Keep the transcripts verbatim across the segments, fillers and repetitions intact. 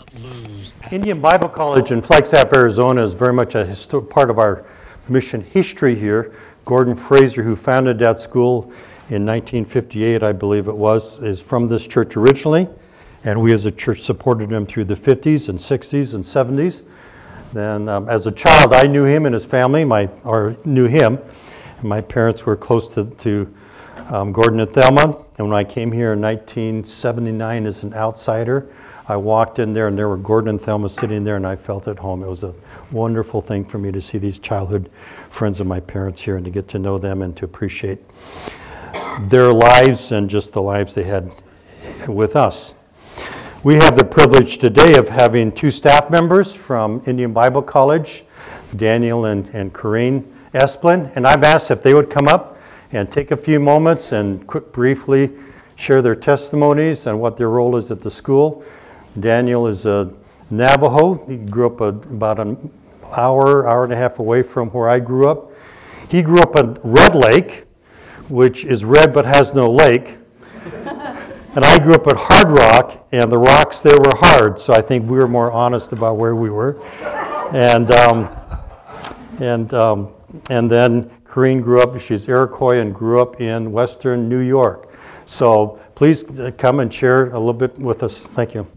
lose. Indian Bible College in Flagstaff, Arizona is very much a histo- part of our mission history here. Gordon Fraser, who founded that school in nineteen fifty-eight, I believe it was, is from this church originally, and we as a church supported him through the fifties and sixties and seventies. Then um, as a child, I knew him and his family, my or knew him. My parents were close to, to um, Gordon and Thelma, and when I came here in nineteen seventy-nine as an outsider, I walked in there and there were Gordon and Thelma sitting there, and I felt at home. It was a wonderful thing for me to see these childhood friends of my parents here and to get to know them and to appreciate their lives and just the lives they had with us. We have the privilege today of having two staff members from Indian Bible College, Daniel and, and Corrine Esplin, and I've asked if they would come up and take a few moments and quick, briefly share their testimonies and what their role is at the school. Daniel is a Navajo. He grew up a, about an hour, hour and a half away from where I grew up. He grew up in Red Lake, which is red but has no lake. And I grew up at Hard Rock, and the rocks there were hard, so I think we were more honest about where we were. And um, and um, and then Corrine grew up, she's Iroquois, and grew up in western New York. So please come and share a little bit with us. Thank you.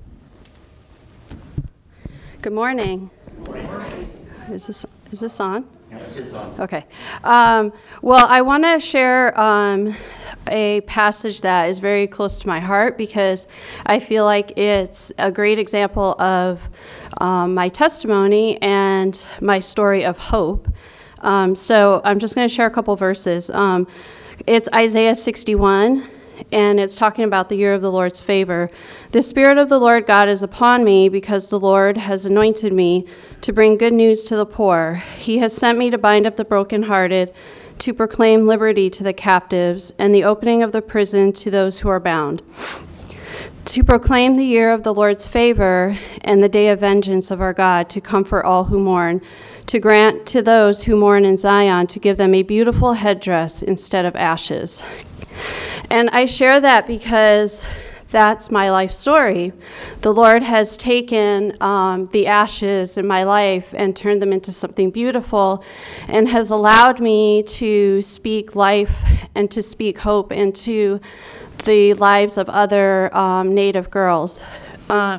Good morning. Good morning. Is this is this on? Yes, it's on. Okay. Um, well, I want to share um, a passage that is very close to my heart because I feel like it's a great example of um, my testimony and my story of hope. Um, so I'm just going to share a couple verses. Um, it's Isaiah sixty-one. And it's talking about the year of the Lord's favor. The Spirit of the Lord God is upon me because the Lord has anointed me to bring good news to the poor. He has sent me to bind up the brokenhearted, to proclaim liberty to the captives, and the opening of the prison to those who are bound, to proclaim the year of the Lord's favor and the day of vengeance of our God, to comfort all who mourn, to grant to those who mourn in Zion, to give them a beautiful headdress instead of ashes. And I share that because that's my life story. The Lord has taken um, the ashes in my life and turned them into something beautiful and has allowed me to speak life and to speak hope into the lives of other um, Native girls. Uh,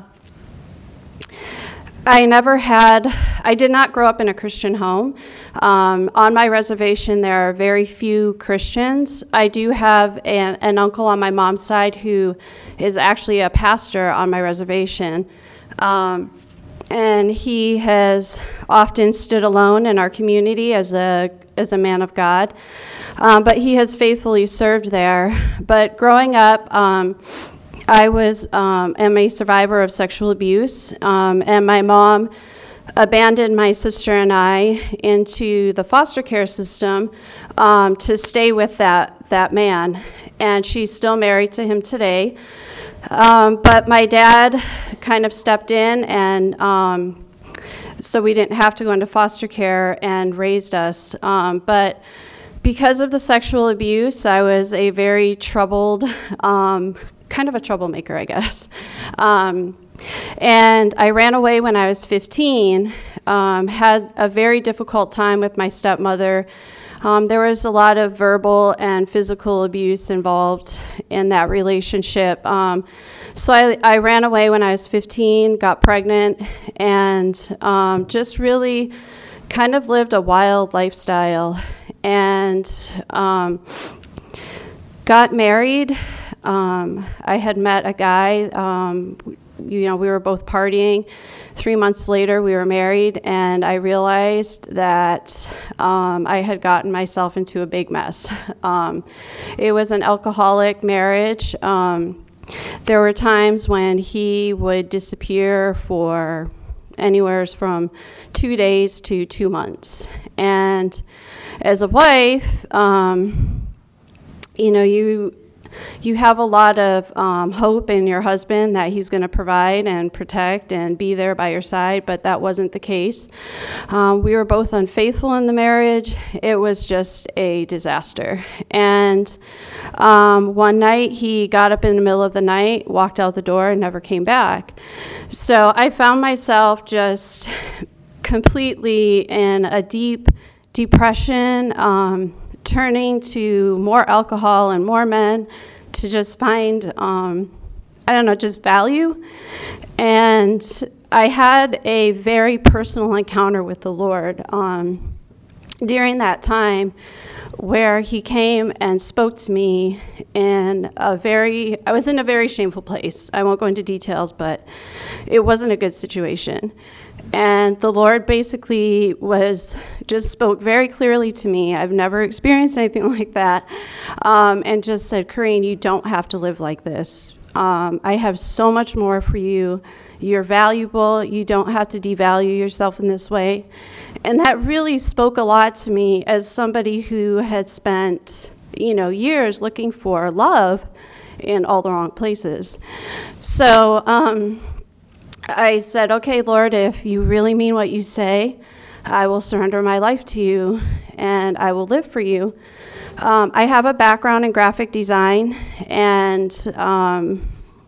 I never had, I did not grow up in a Christian home. Um, on my reservation, there are very few Christians. I do have an, an uncle on my mom's side who is actually a pastor on my reservation. Um, and he has often stood alone in our community as a, as a man of God. Um, but he has faithfully served there. But growing up, um, I was um, am a survivor of sexual abuse, um, and my mom abandoned my sister and I into the foster care system um, to stay with that that man, and she's still married to him today. Um, but my dad kind of stepped in, and um, so we didn't have to go into foster care and raised us. Um, but because of the sexual abuse, I was a very troubled um, kind of a troublemaker, I guess. Um, and I ran away when I was fifteen, um, had a very difficult time with my stepmother. Um, there was a lot of verbal and physical abuse involved in that relationship. Um, so I, I ran away when I was fifteen, got pregnant, and um, just really kind of lived a wild lifestyle. And um, got married. Um, I had met a guy, um, you know, we were both partying. Three months later, we were married, and I realized that um, I had gotten myself into a big mess. Um, it was an alcoholic marriage. Um, there were times when he would disappear for anywhere from two days to two months. And as a wife, um, you know, you... you have a lot of um, hope in your husband that he's going to provide and protect and be there by your side, but that wasn't the case. Um, we were both unfaithful in the marriage. It was just a disaster. And um, one night he got up in the middle of the night, walked out the door, and never came back. So I found myself just completely in a deep depression, um, turning to more alcohol and more men to just find, um, I don't know, just value. And I had a very personal encounter with the Lord um, during that time, where he came and spoke to me in a very, I was in a very shameful place. I won't go into details, but it wasn't a good situation. And the Lord basically was, just spoke very clearly to me. I've never experienced anything like that. Um, and just said, Corrine, you don't have to live like this. Um, I have so much more for you. You're valuable. You don't have to devalue yourself in this way. And that really spoke a lot to me as somebody who had spent, you know, years looking for love in all the wrong places. So, um, I said, okay, Lord, if you really mean what you say, I will surrender my life to you, and I will live for you. Um, I have a background in graphic design, and um,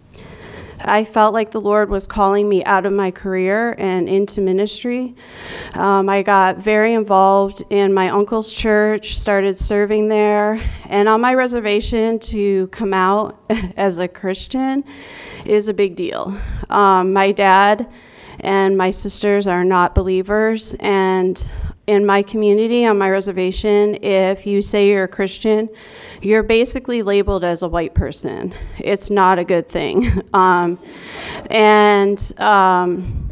I felt like the Lord was calling me out of my career and into ministry. Um, I got very involved in my uncle's church, started serving there, and on my reservation to come out as a Christian is a big deal. Um, my dad and my sisters are not believers, and in my community, on my reservation, if you say you're a Christian, you're basically labeled as a white person. It's not a good thing. Um, and, um,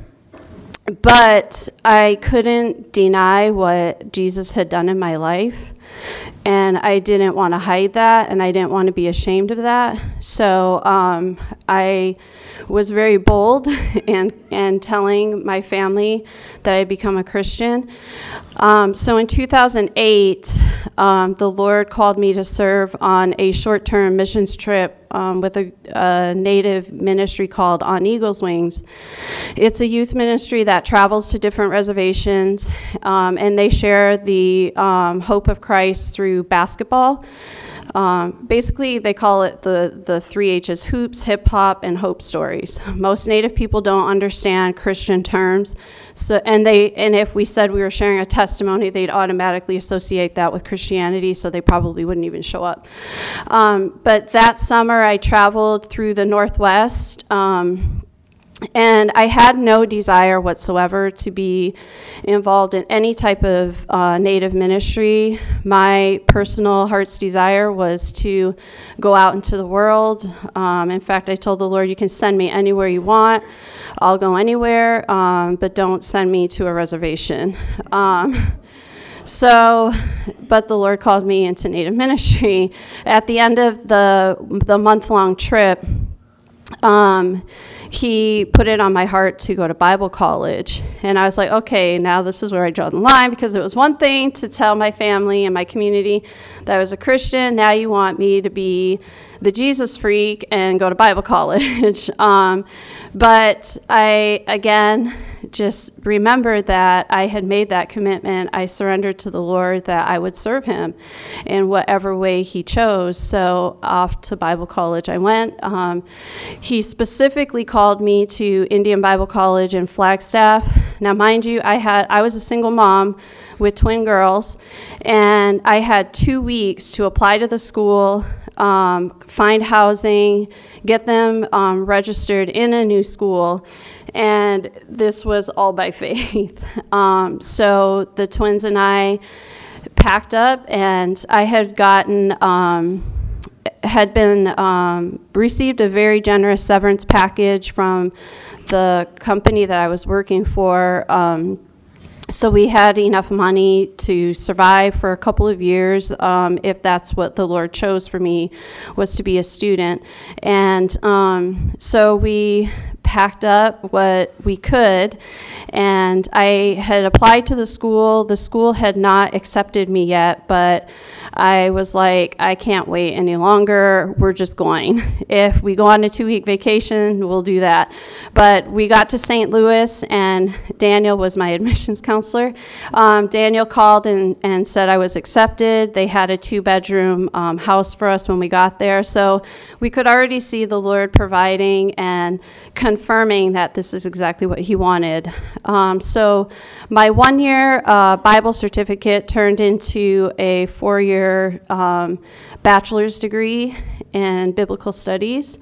but I couldn't deny what Jesus had done in my life, and I didn't want to hide that, and I didn't want to be ashamed of that. So um, I was very bold and and telling my family that I had become a Christian. Um, so in two thousand eight, um, the Lord called me to serve on a short-term missions trip um, with a, a native ministry called On Eagle's Wings. It's a youth ministry that travels to different reservations, um, and they share the um, hope of Christ through basketball. Um, basically, they call it the, the three H's: hoops, hip-hop, and hope stories. Most Native people don't understand Christian terms, so and they and if we said we were sharing a testimony, they'd automatically associate that with Christianity, so they probably wouldn't even show up. Um, but that summer, I traveled through the Northwest, um, and I had no desire whatsoever to be involved in any type of uh, Native ministry. My personal heart's desire was to go out into the world. Um, in fact, I told the Lord, you can send me anywhere you want. I'll go anywhere, um, but don't send me to a reservation. Um, So, but the Lord called me into Native ministry. At the end of the the month-long trip, um, he put it on my heart to go to Bible college. And I was like, okay, now this is where I draw the line, because it was one thing to tell my family and my community that I was a Christian. Now you want me to be the Jesus freak and go to Bible college. um, but I, again, just remembered that I had made that commitment. I surrendered to the Lord that I would serve him in whatever way he chose. So off to Bible college I went. Um, he specifically called me to Indian Bible College in Flagstaff. Now, mind you, I had I was a single mom with twin girls, and I had two weeks to apply to the school, um, find housing, get them um, registered in a new school, and this was all by faith. Um, so the twins and I packed up, and I had gotten, um, had been, um, received a very generous severance package from the company that I was working for. Um, So we had enough money to survive for a couple of years, um, if that's what the Lord chose for me, was to be a student. And um, so we packed up what we could, and I had applied to the school. The school had not accepted me yet, but I was like, I can't wait any longer. We're just going. If we go on a two-week vacation, we'll do that. But we got to Saint Louis, and Daniel was my admissions counselor. Um, Daniel called and, and said I was accepted. They had a two-bedroom um, house for us when we got there. So we could already see the Lord providing and confirming that this is exactly what he wanted. Um, so my one-year uh, Bible certificate turned into a four-year um, bachelor's degree in biblical studies.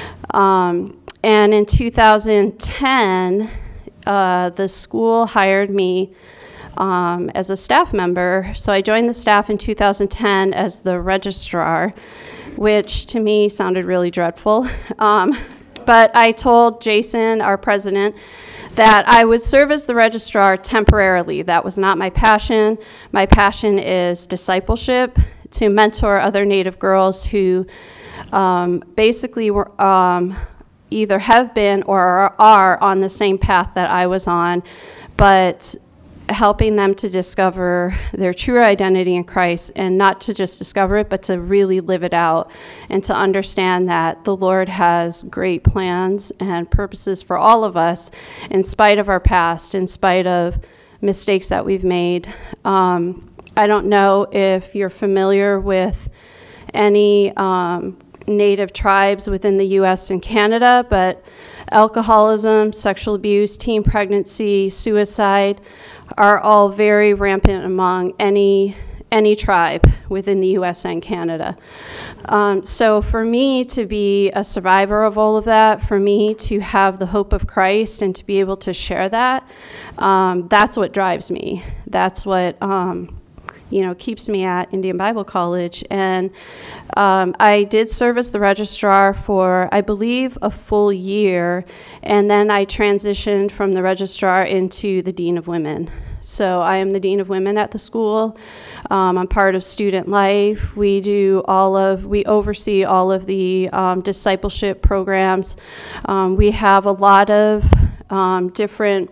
Um, and in two thousand ten, uh, the school hired me um, as a staff member. So I joined the staff in two thousand ten as the registrar, which to me sounded really dreadful. Um, but I told Jason, our president, that I would serve as the registrar temporarily. That was not my passion. My passion is discipleship, to mentor other Native girls who um, basically were um, either have been or are on the same path that I was on, but helping them to discover their true identity in Christ, and not to just discover it, but to really live it out, and to understand that the Lord has great plans and purposes for all of us, in spite of our past, in spite of mistakes that we've made. Um, I don't know if you're familiar with any um, Native tribes within the U S and Canada, but alcoholism, sexual abuse, teen pregnancy, suicide are all very rampant among any any tribe within the U S and Canada. Um, so for me to be a survivor of all of that, for me to have the hope of Christ and to be able to share that, um, that's what drives me. That's what um, you know, keeps me at Indian Bible College. And um, I did serve as the registrar for, I believe, a full year, and then I transitioned from the registrar into the Dean of Women. So I am the Dean of Women at the school. Um, I'm part of student life. We do all of, we oversee all of the um, discipleship programs. Um, we have a lot of um, different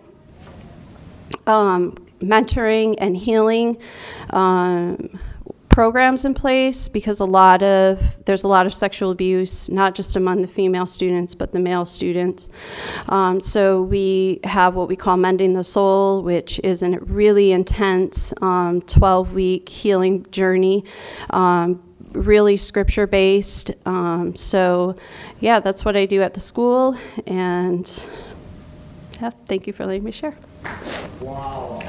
um, mentoring and healing um, programs in place, because a lot of there's a lot of sexual abuse, not just among the female students, but the male students. Um, so we have what we call Mending the Soul, which is a really intense um, twelve-week healing journey, um, really scripture-based. Um, so, yeah, that's what I do at the school, and yeah, thank you for letting me share. Wow.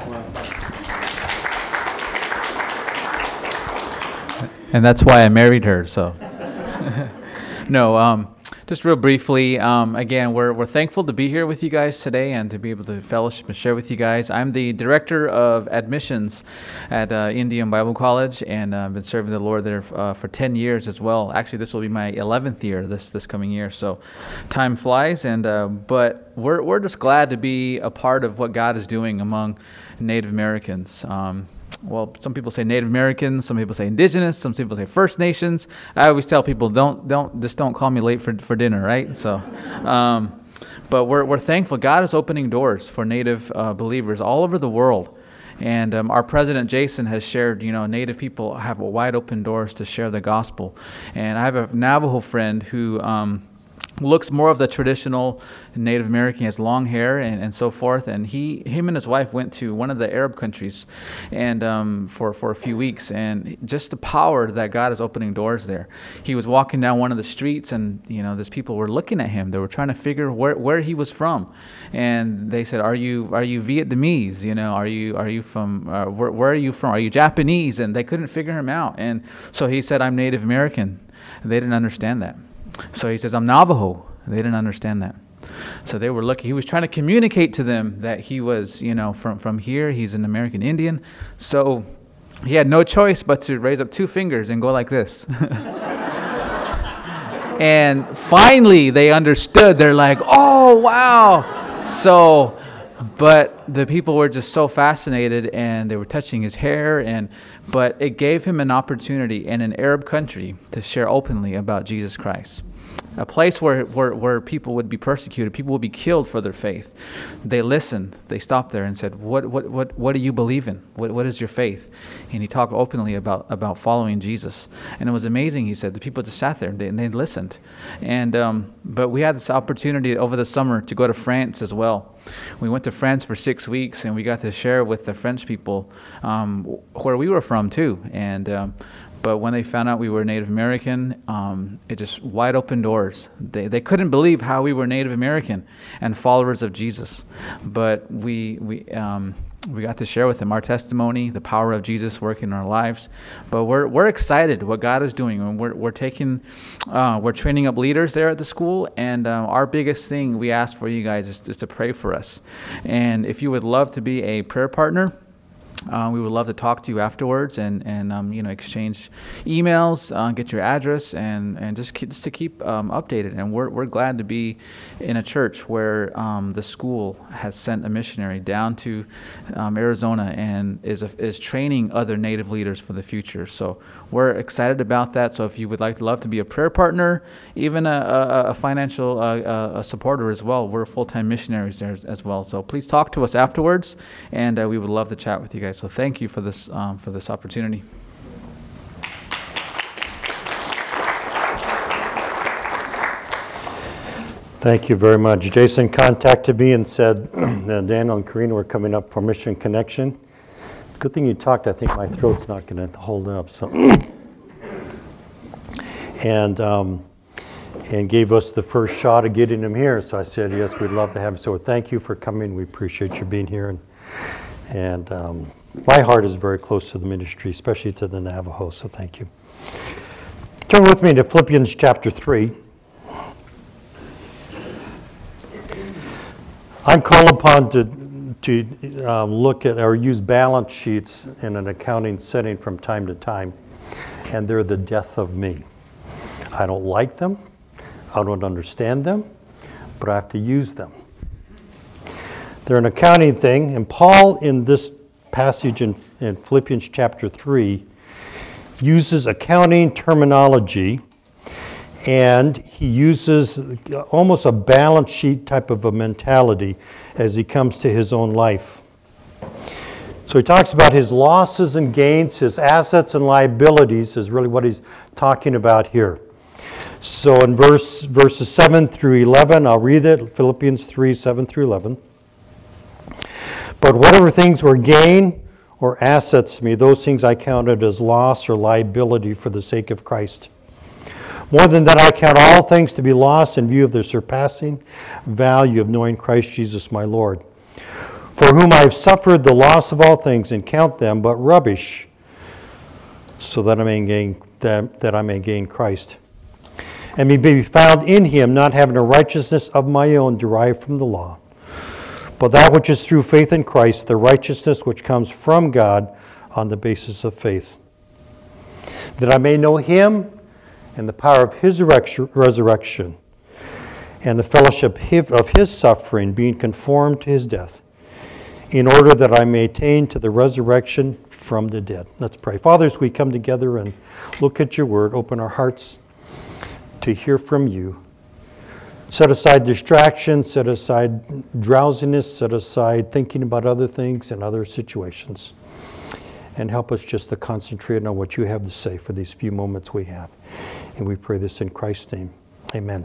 And that's why I married her, so. No, um, just real briefly, um, again, we're we're thankful to be here with you guys today and to be able to fellowship and share with you guys. I'm the director of admissions at uh, Indian Bible College, and uh, I've been serving the Lord there uh, for ten years as well. Actually, this will be my eleventh year this this coming year, so time flies. And uh, but we're we're just glad to be a part of what God is doing among Native Americans. Um, Well, some people say Native Americans, some people say Indigenous, some people say First Nations. I always tell people, don't, don't, just don't call me late for for dinner, right? So, um, but we're we're thankful. God is opening doors for Native uh, believers all over the world, and um, our president Jason has shared, you know, Native people have wide open doors to share the gospel, and I have a Navajo friend who. Um, looks more of the traditional Native American, he has long hair and, and so forth, and he him and his wife went to one of the Arab countries and um, for, for a few weeks, and just the power that God is opening doors there. He was walking down one of the streets, and you know, these people were looking at him. They were trying to figure where, where he was from, and they said, are you are you Vietnamese, you know, are you are you from uh, where, where are you from, are you Japanese? And they couldn't figure him out, and so he said, I'm Native American. They didn't understand that. So he says, I'm Navajo. They didn't understand that. So they were looking. He was trying to communicate to them that he was, you know, from, from here. He's an American Indian. So he had no choice but to raise up two fingers and go like this. And finally they understood. They're like, oh, wow. So, but the people were just so fascinated, and they were touching his hair, and but it gave him an opportunity in an Arab country to share openly about Jesus Christ. a place where, where, where people would be persecuted, people would be killed for their faith. They listened, they stopped there and said, what what what, what do you believe in? What What is your faith? And he talked openly about, about following Jesus. And it was amazing, he said. The people just sat there and they, and they listened. And um, but we had this opportunity over the summer to go to France as well. We went to France for six weeks and we got to share with the French people um, where we were from too. And um, But when they found out we were Native American, um, it just wide open doors. They they couldn't believe how we were Native American and followers of Jesus. But we we um, we got to share with them our testimony, the power of Jesus working in our lives. But we're we're excited what God is doing, and we're we're taking uh, we're training up leaders there at the school. And uh, our biggest thing we ask for you guys is, is to pray for us. And if you would love to be a prayer partner, Uh, we would love to talk to you afterwards and, and um, you know, exchange emails, uh, get your address, and, and just, keep, just to keep um, updated. And we're we're glad to be in a church where um, the school has sent a missionary down to um, Arizona and is a, is training other Native leaders for the future. So we're excited about that. So if you would like to love to be a prayer partner, even a, a, a financial uh, a supporter as well, we're full-time missionaries there as well. So please talk to us afterwards, and uh, we would love to chat with you guys. So thank you for this um, for this opportunity. Thank you very much. Jason contacted me and said that Daniel and Karina were coming up for Mission Connection. Good thing you talked. I think my throat's not going to hold up. So, and um, and gave us the first shot of getting him here. So I said, yes, we'd love to have him. So thank you for coming. We appreciate you being here. And and um, my heart is very close to the ministry, especially to the Navajo. So thank you. Turn with me to Philippians chapter three. I'm called upon to to um, look at or use balance sheets in an accounting setting from time to time, and they're the death of me. I don't like them, I don't understand them, but I have to use them. They're an accounting thing, and Paul in this passage in, in Philippians chapter three uses accounting terminology, and he uses almost a balance sheet type of a mentality as he comes to his own life. So he talks about his losses and gains, his assets and liabilities is really what he's talking about here. So in verse verses seven through eleven, I'll read it, Philippians three, seven through eleven. But whatever things were gain or assets to me, those things I counted as loss or liability for the sake of Christ. More than that, I count all things to be lost in view of the surpassing value of knowing Christ Jesus my Lord, for whom I have suffered the loss of all things, and count them but rubbish, so that I may gain that, that I may gain Christ, and may be found in him, not having a righteousness of my own derived from the law, but that which is through faith in Christ, the righteousness which comes from God on the basis of faith, that I may know him and the power of his resurrection, and the fellowship of his suffering, being conformed to his death, in order that I may attain to the resurrection from the dead. Let's pray. Father, as we come together and look at your word, open our hearts to hear from you. Set aside distraction, set aside drowsiness, set aside thinking about other things and other situations, and help us just to concentrate on what you have to say for these few moments we have. And we pray this in Christ's name. Amen.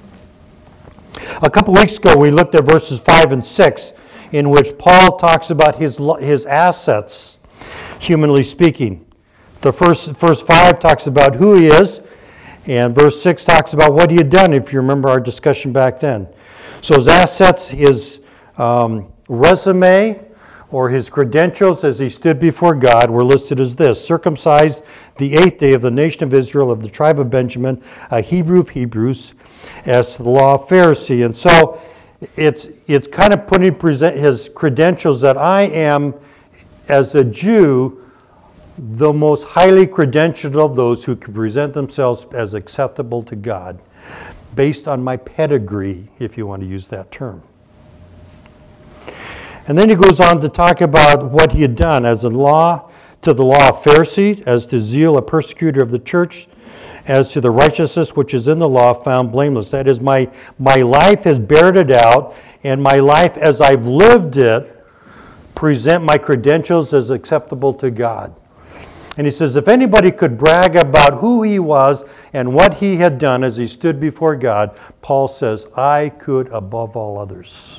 A couple weeks ago, we looked at verses five and six, in which Paul talks about his his assets, humanly speaking. The first verse five talks about who he is, and verse six talks about what he had done, if you remember our discussion back then. So his assets, his um, resume, or his credentials as he stood before God, were listed as this: circumcised the eighth day of the nation of Israel, of the tribe of Benjamin, a Hebrew of Hebrews, as to the law of Pharisee. And so it's it's kind of putting present his credentials that I am, as a Jew, the most highly credentialed of those who can present themselves as acceptable to God, based on my pedigree, if you want to use that term. And then he goes on to talk about what he had done as a law to the law, a Pharisee, as to zeal, a persecutor of the church, as to the righteousness which is in the law, found blameless. That is, my, my life has bared it out, and my life as I've lived it, present my credentials as acceptable to God. And he says, if anybody could brag about who he was and what he had done as he stood before God, Paul says, I could above all others.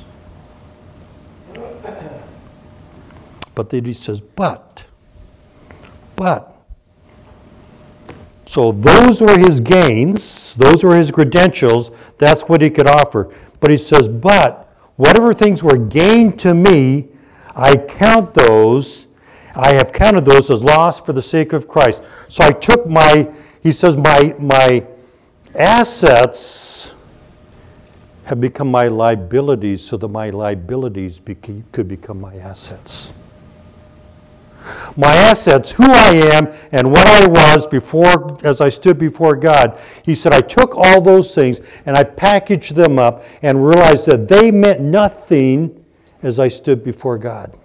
But then he says, but, but. So those were his gains, those were his credentials, that's what he could offer. But he says, but whatever things were gained to me, I count those, I have counted those as loss for the sake of Christ. So I took my, he says, my, my assets have become my liabilities so that my liabilities beca- could become my assets. My assets, who I am and what I was before, as I stood before God. He said, I took all those things and I packaged them up and realized that they meant nothing as I stood before God.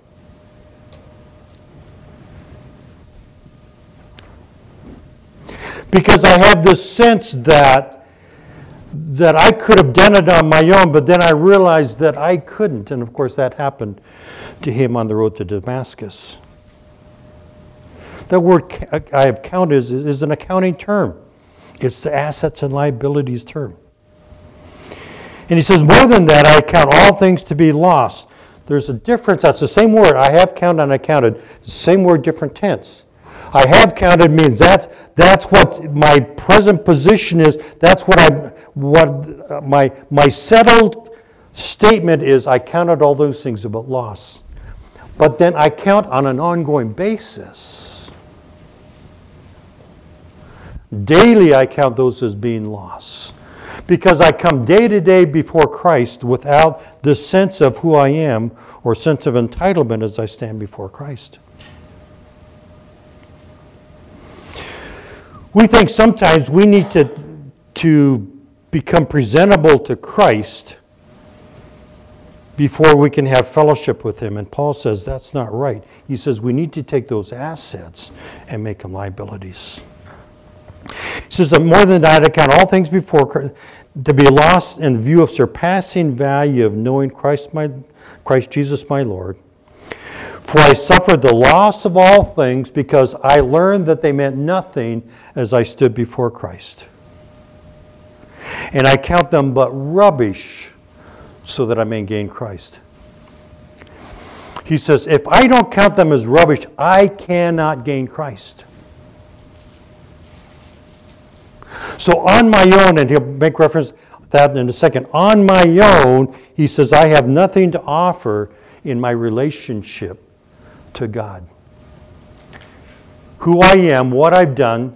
Because I have this sense that, that I could have done it on my own, but then I realized that I couldn't. And of course that happened to him on the road to Damascus. The word I have counted is, is an accounting term. It's the assets and liabilities term. And he says, more than that, I count all things to be lost. There's a difference. That's the same word. I have counted and I counted. Same word, different tense. I have counted means that's, that's what my present position is. That's what I what uh, my my settled statement is. I counted all those things about loss. But then I count on an ongoing basis. Daily I count those as being loss. Because I come day to day before Christ without the sense of who I am or sense of entitlement as I stand before Christ. We think sometimes we need to, to become presentable to Christ before we can have fellowship with Him. And Paul says that's not right. He says we need to take those assets and make them liabilities. He says that more than that, I count all things before Christ, to be lost in view of surpassing value of knowing Christ, my, Christ Jesus my Lord. For I suffered the loss of all things because I learned that they meant nothing as I stood before Christ. And I count them but rubbish so that I may gain Christ. He says, if I don't count them as rubbish, I cannot gain Christ. So on my own, and he'll make reference to that in a second, on my own, he says, I have nothing to offer in my relationship to God. Who I am, what I've done,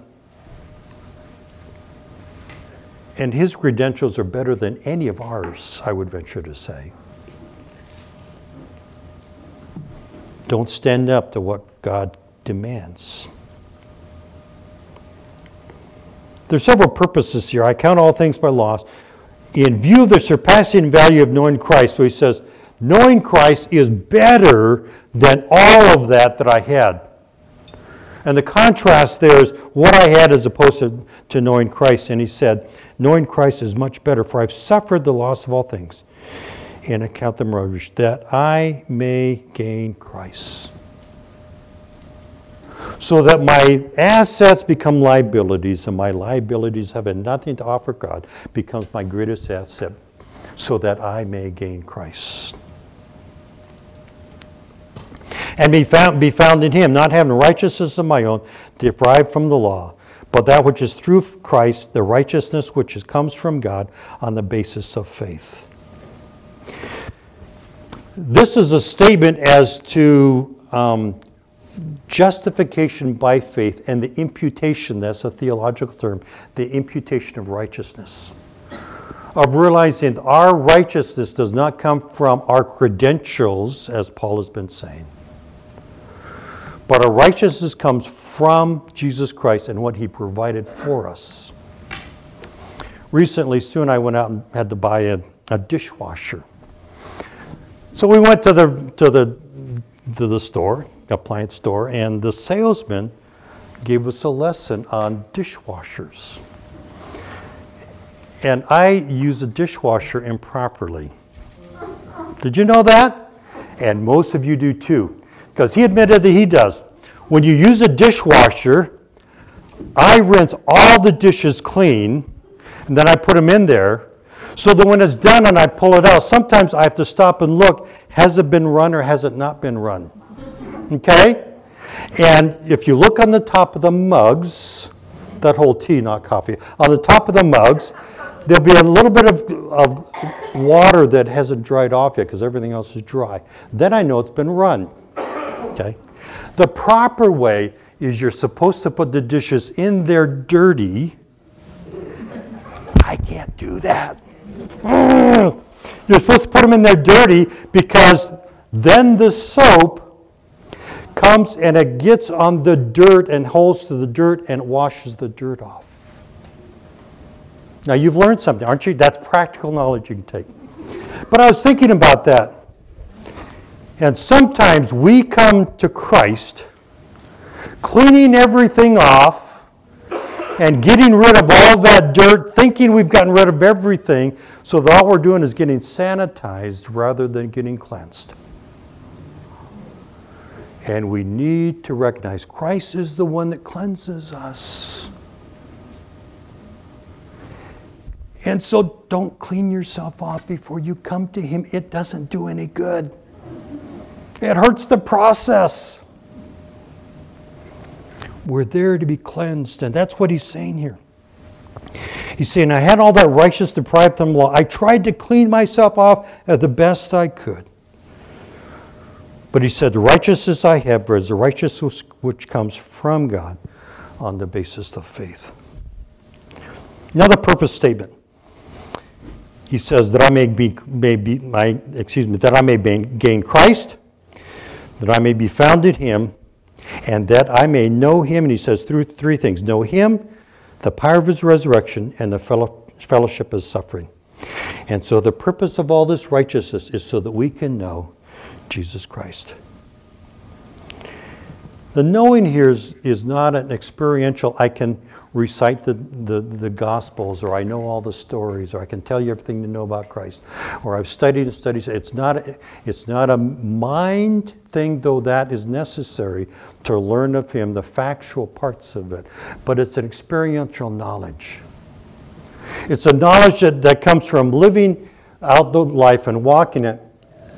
and his credentials are better than any of ours, I would venture to say. Don't stand up to what God demands. There's several purposes here. I count all things by loss in view of the surpassing value of knowing Christ. So he says, knowing Christ is better than all of that that I had. And the contrast there is what I had as opposed to, to knowing Christ. And he said, knowing Christ is much better, for I've suffered the loss of all things, and I count them rubbish, that I may gain Christ. So that my assets become liabilities, and my liabilities having nothing to offer God becomes my greatest asset, so that I may gain Christ. And be found, be found in Him, not having righteousness of my own, derived from the law, but that which is through Christ, the righteousness which is, comes from God on the basis of faith. This is a statement as to um, justification by faith and the imputation, that's a theological term, the imputation of righteousness. Of realizing our righteousness does not come from our credentials, as Paul has been saying, but our righteousness comes from Jesus Christ and what He provided for us. Recently, Sue and I went out and had to buy a, a dishwasher. So we went to the to the to the store, appliance store, and the salesman gave us a lesson on dishwashers. And I use a dishwasher improperly. Did you know that? And most of you do too. Because he admitted that he does. When you use a dishwasher, I rinse all the dishes clean, and then I put them in there, so that when it's done and I pull it out, sometimes I have to stop and look, has it been run or has it not been run? Okay? And if you look on the top of the mugs, that whole tea, not coffee, on the top of the mugs, there'll be a little bit of, of water that hasn't dried off yet because everything else is dry. Then I know it's been run. Okay? The proper way is you're supposed to put the dishes in there dirty. I can't do that. You're supposed to put them in there dirty because then the soap comes and it gets on the dirt and holds to the dirt and washes the dirt off. Now you've learned something, aren't you? That's practical knowledge you can take. But I was thinking about that. And sometimes we come to Christ cleaning everything off and getting rid of all that dirt, thinking we've gotten rid of everything, so that all we're doing is getting sanitized rather than getting cleansed. And we need to recognize Christ is the one that cleanses us. And so don't clean yourself off before you come to Him. It doesn't do any good. It hurts the process. We're there to be cleansed, and that's what he's saying here. He's saying, I had all that righteousness deprived from law. I tried to clean myself off as the best I could. But he said, the righteousness I have is the righteousness which comes from God on the basis of faith. Another purpose statement. He says that I may be, may be my, excuse me, that I may gain Christ, that I may be found in Him, and that I may know Him. And he says through three things: know Him, the power of His resurrection, and the fellow, fellowship of His suffering. And so the purpose of all this righteousness is so that we can know Jesus Christ. The knowing here is, is not an experiential, I can recite the, the, the Gospels, or I know all the stories, or I can tell you everything to know about Christ, or I've studied and studied. It's not, it's not a mind thing, though that is necessary to learn of Him, the factual parts of it, but it's an experiential knowledge. It's a knowledge that, that comes from living out the life and walking it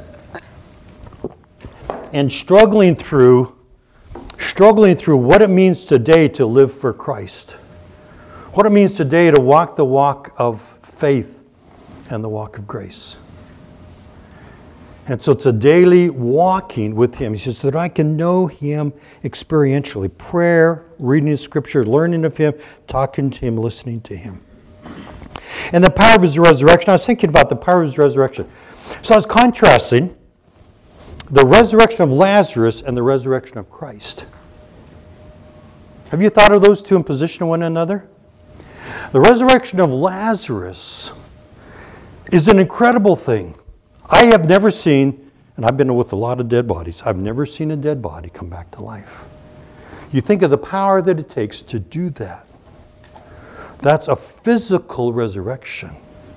and struggling through struggling through what it means today to live for Christ. What it means today to walk the walk of faith and the walk of grace. And so it's a daily walking with Him. He says, so that I can know Him experientially. Prayer, reading His Scripture, learning of Him, talking to Him, listening to Him. And the power of His resurrection. I was thinking about the power of His resurrection. So I was contrasting the resurrection of Lazarus and the resurrection of Christ. Have you thought of those two in position to one another? The resurrection of Lazarus is an incredible thing. I have never seen, and I've been with a lot of dead bodies, I've never seen a dead body come back to life. You think of the power that it takes to do that. That's a physical resurrection.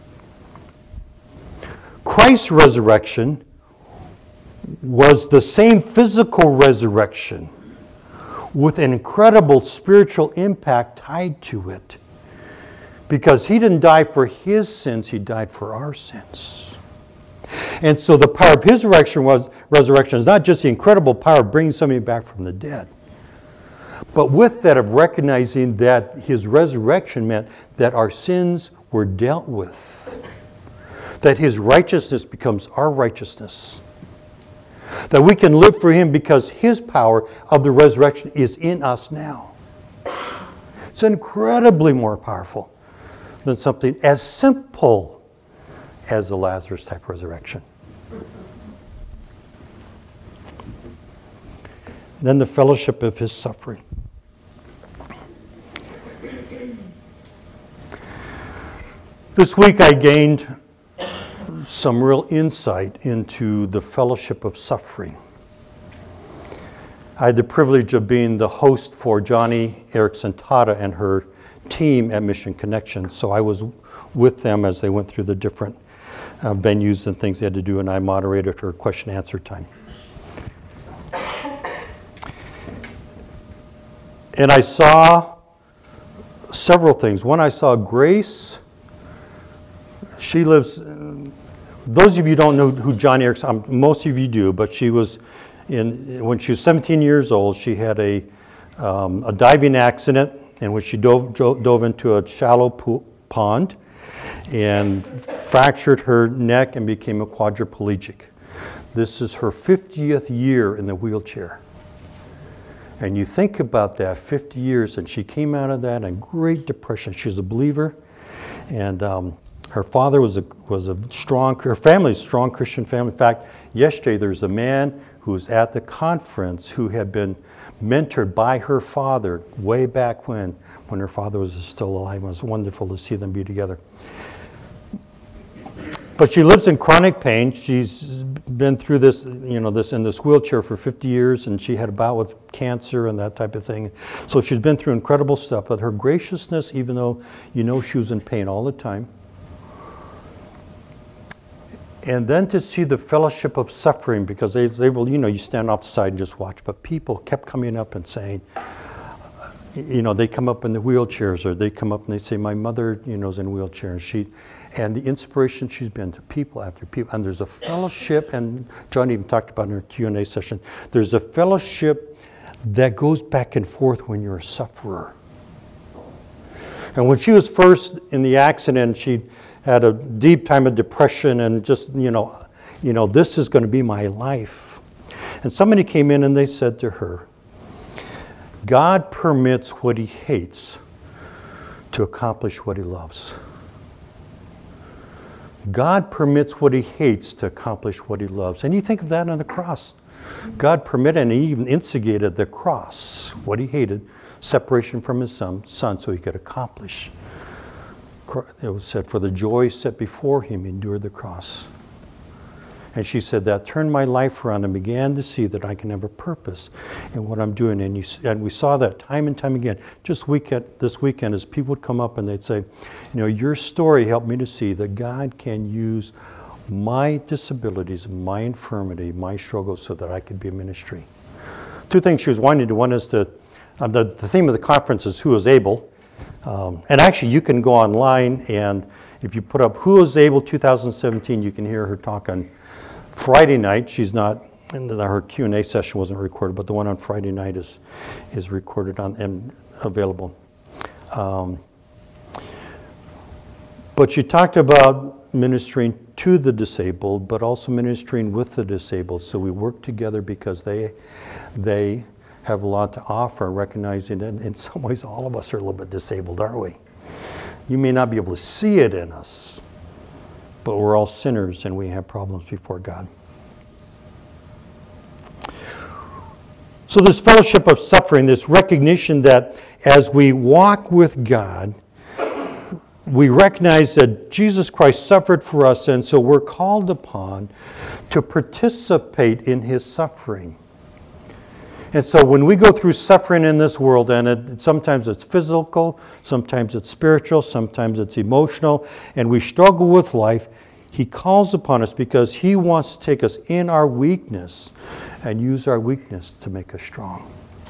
Christ's resurrection was the same physical resurrection with an incredible spiritual impact tied to it. Because He didn't die for His sins, He died for our sins. And so the power of His resurrection was resurrection is not just the incredible power of bringing somebody back from the dead, but with that of recognizing that His resurrection meant that our sins were dealt with. That His righteousness becomes our righteousness. That we can live for Him because His power of the resurrection is in us now. It's incredibly more powerful than something as simple as the Lazarus type resurrection. Then the fellowship of His suffering. This week I gained some real insight into the fellowship of suffering. I had the privilege of being the host for Johnny Erickson Tata and her team at Mission Connection. So I was with them as they went through the different uh, venues and things they had to do, and I moderated her question answer time. And I saw several things. One, I saw Grace. She lives, those of you who don't know who Johnny Erickson, um, most of you do, but she was in, when she was seventeen years old, she had a, um, a diving accident in which she dove, dove into a shallow pool, pond and fractured her neck and became a quadriplegic. This is her fiftieth year in the wheelchair. And you think about that, fifty years, and she came out of that in great depression. She's a believer, and um, her father was a was a strong, her family's a strong Christian family. In fact, yesterday there was a man who was at the conference who had been mentored by her father way back when, when her father was still alive. It was wonderful to see them be together. But she lives in chronic pain. She's been through this, you know, this in this wheelchair for fifty years, and she had a bout with cancer and that type of thing. So she's been through incredible stuff. But her graciousness, even though you know she was in pain all the time, and then to see the fellowship of suffering, because they, they will, you know, you stand off the side and just watch. But people kept coming up and saying, you know, they come up in the wheelchairs, or they come up and they say, my mother, you know, is in a wheelchair, and she. And the inspiration she's been to people after people. And there's a fellowship, and John even talked about in her Q and A session, there's a fellowship that goes back and forth when you're a sufferer. And when she was first in the accident, she had a deep time of depression and just, you know, you know, this is going to be my life. And somebody came in and they said to her, God permits what he hates to accomplish what he loves. God permits what he hates to accomplish what he loves. And you think of that on the cross. God permitted and he even instigated the cross, what he hated, separation from his son, son so he could accomplish. It was said, for the joy set before him, he endured the cross. And she said, that turned my life around and began to see that I can have a purpose in what I'm doing. And, you, and we saw that time and time again. Just weekend, this weekend, as people would come up and they'd say, you know, your story helped me to see that God can use my disabilities, my infirmity, my struggles so that I could be a ministry. Two things she was wanting to do. One is to, um, the, the theme of the conference is Who is Able. Um, and actually, you can go online, and if you put up Who is Able twenty seventeen, you can hear her talk on Friday night. She's not, and her Q and A session wasn't recorded, but the one on Friday night is is recorded on and available. Um, but she talked about ministering to the disabled, but also ministering with the disabled. So we work together because they they have a lot to offer, recognizing that in some ways all of us are a little bit disabled, aren't we? You may not be able to see it in us, but we're all sinners and we have problems before God. So this fellowship of suffering, this recognition that as we walk with God, we recognize that Jesus Christ suffered for us, and so we're called upon to participate in his suffering. And so when we go through suffering in this world, and it, sometimes it's physical, sometimes it's spiritual, sometimes it's emotional, and we struggle with life, he calls upon us because he wants to take us in our weakness and use our weakness to make us strong.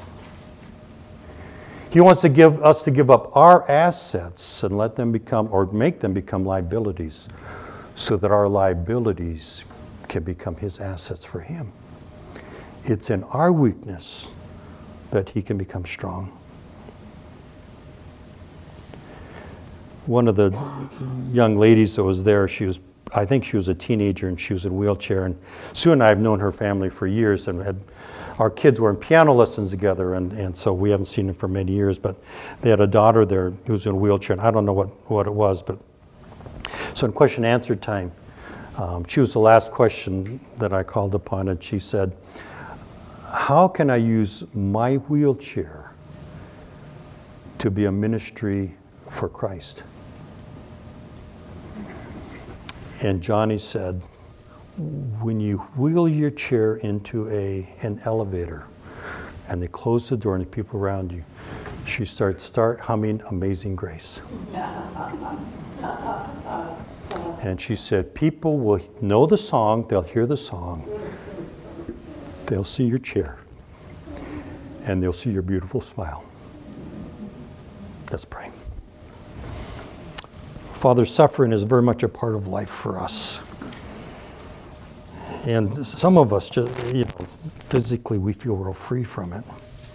He wants to give us to give up our assets and let them become, or make them become liabilities, so that our liabilities can become his assets for him. It's in our weakness that he can become strong. One of the young ladies that was there, she was, I think she was a teenager, and she was in a wheelchair. And Sue and I have known her family for years, and had, our kids were in piano lessons together, and, and so we haven't seen them for many years. But they had a daughter there who was in a wheelchair, and I don't know what, what it was. But so in question and answer time, um, she was the last question that I called upon, and she said, how can I use my wheelchair to be a ministry for Christ? And Johnny said, when you wheel your chair into a an elevator and they close the door and the people around you, she starts start humming Amazing Grace. And she said, people will know the song, they'll hear the song, they'll see your chair, and they'll see your beautiful smile. Let's pray. Father, suffering is very much a part of life for us. And some of us, just, you know, physically we feel real free from it.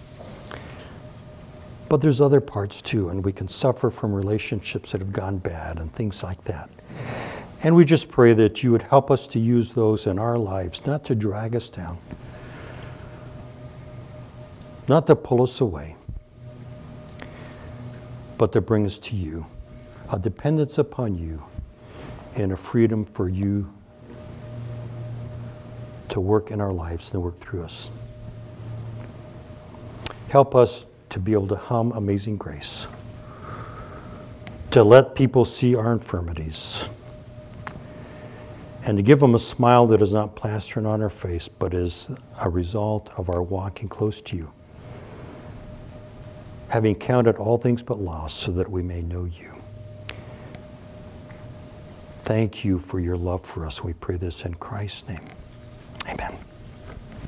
But there's other parts too, and we can suffer from relationships that have gone bad and things like that. And we just pray that you would help us to use those in our lives, not to drag us down, not to pull us away, but to bring us to you, a dependence upon you, and a freedom for you to work in our lives and work through us. Help us to be able to hum Amazing Grace, to let people see our infirmities, and to give them a smile that is not plastered on our face, but is a result of our walking close to you, having counted all things but loss so that we may know you. Thank you for your love for us. We pray this in Christ's name. Amen.